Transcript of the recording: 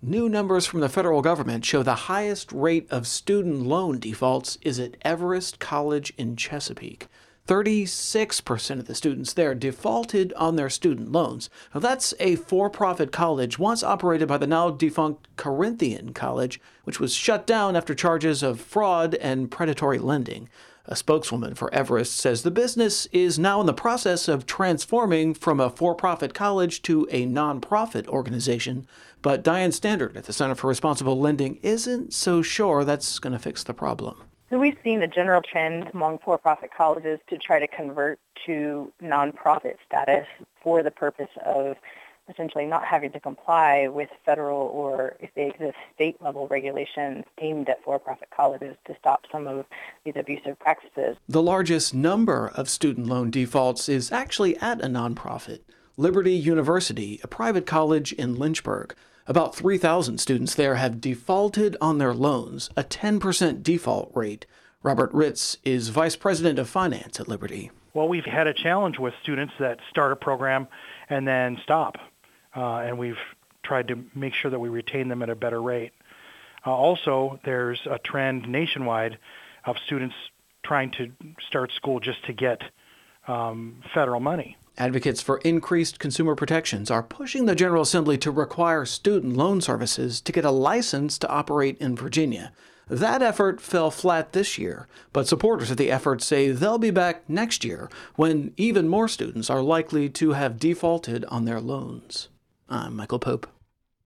New numbers from the federal government show the highest rate of student loan defaults is at Everest College in Chesapeake. 36% of the students there defaulted on their student loans. Now, that's a for-profit college once operated by the now-defunct Corinthian College, which was shut down after charges of fraud and predatory lending. A spokeswoman for Everest says the business is now in the process of transforming from a for-profit college to a nonprofit organization. But Diane Standard at the Center for Responsible Lending isn't so sure that's going to fix the problem. So we've seen a general trend among for-profit colleges to try to convert to nonprofit status for the purpose of essentially not having to comply with federal or, if they exist, state-level regulations aimed at for-profit colleges to stop some of these abusive practices. The largest number of student loan defaults is actually at a nonprofit, Liberty University, a private college in Lynchburg. About 3,000 students there have defaulted on their loans, a 10% default rate. Robert Ritz is Vice President of Finance at Liberty. Well, we've had a challenge with students that start a program and then stop. And we've tried to make sure that we retain them at a better rate. Also, there's a trend nationwide of students trying to start school just to get federal money. Advocates for increased consumer protections are pushing the General Assembly to require student loan services to get a license to operate in Virginia. That effort fell flat this year, but supporters of the effort say they'll be back next year when even more students are likely to have defaulted on their loans. I'm Michael Pope.